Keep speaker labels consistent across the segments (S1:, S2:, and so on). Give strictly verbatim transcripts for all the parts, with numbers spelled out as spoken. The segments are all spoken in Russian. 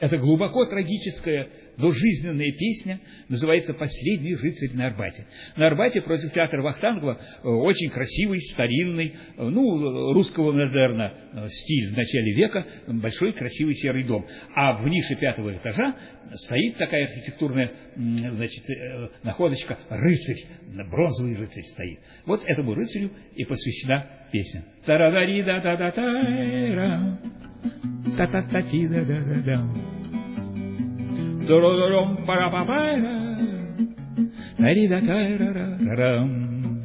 S1: Это глубоко трагическая, но жизненная песня, называется «Последний рыцарь на Арбате». На Арбате против театра Вахтангова очень красивый, старинный, ну, русского модерна стиль в начале века, большой красивый серый дом. А в нише пятого этажа стоит такая архитектурная, значит, находочка рыцарь, бронзовый рыцарь стоит. Вот этому рыцарю и посвящена песня. Та-да-да-ри-да-да-да-та-ра. Та-та-та-ти-да-да-да-да. Дорором пара-па-па-ра. Та-ри-да-та-ра-ра-ра-рам.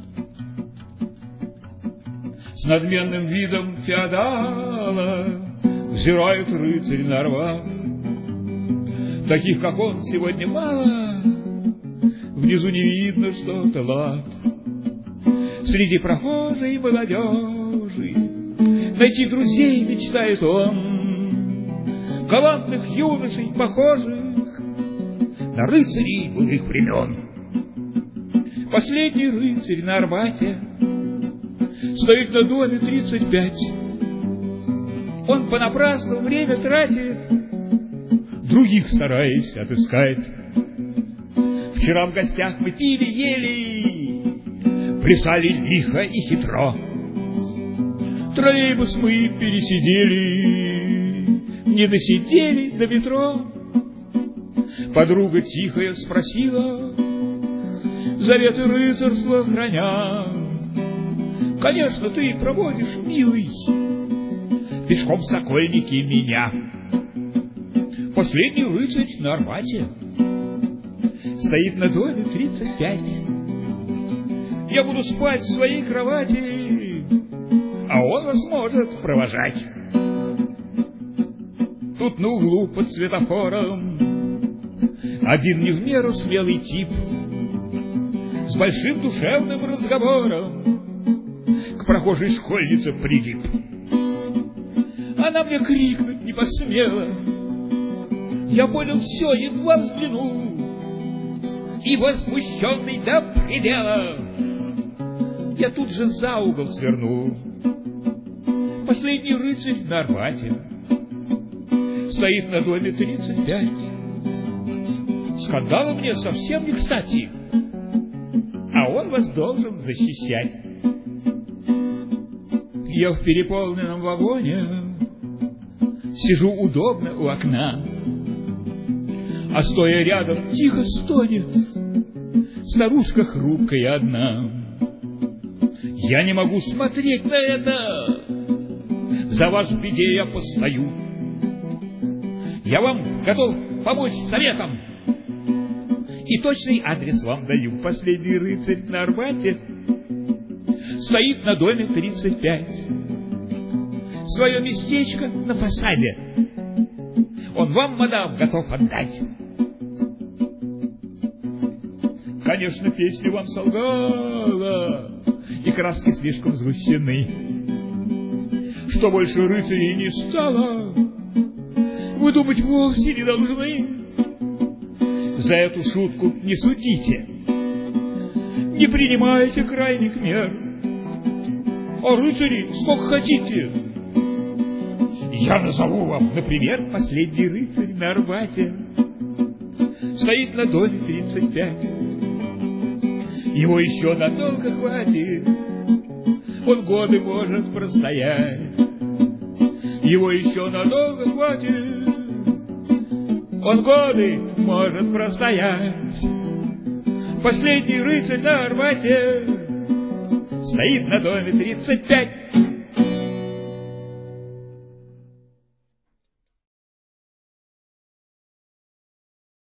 S1: С надменным видом феодала взирает рыцарь на Арбат. Таких, как он, сегодня мало. Внизу не видно что-то лад. Среди прохожей молодежи найти друзей мечтает он, галантных юношей, похожих на рыцарей былых времен. Последний рыцарь на Арбате стоит на доме тридцать пять. Он понапрасну время тратит, других стараясь отыскать. Вчера в гостях мы пили, ели, плясали лихо и хитро. Троллейбус мы пересидели, не досидели до метро. Подруга тихая спросила, заветы рыцарства храня: конечно, ты проводишь, милый, пешком в Сокольники меня. Последний рыцарь на Арбате стоит на доме тридцать пять. Я буду спать в своей кровати, а он вас может провожать. Тут на углу под светофором один не в меру смелый тип с большим душевным разговором к прохожей школьнице прилип. Она мне крикнуть не посмела. Я понял все, едва взглянул, и возмущенный до предела я тут же за угол свернул. Последний рыцарь на Арбате стоит на доме тридцать пять. Скандал мне совсем не кстати, а он вас должен защищать. Я в переполненном вагоне сижу удобно у окна, а стоя рядом тихо стонет старушка хрупкая одна. Я не могу смотреть на это, за вас в беде я постою. Я вам готов помочь советом, и точный адрес вам даю. Последний рыцарь на Арбате стоит на доме тридцать пять. Свое местечко на фасаде он вам, мадам, готов отдать. Конечно, песня вам солгала, и краски слишком сгущены. Что больше рыцарей не стало, вы думать вовсе не должны. За эту шутку не судите, не принимайте крайних мер. А рыцари сколько хотите. Я назову вам, например, последний рыцарь на Арбате стоит на доме тридцать пять. Его еще надолго хватит, он годы может простоять. Его еще надолго хватит, он годы может простоять. Последний рыцарь на Арбате стоит на доме тридцать пять.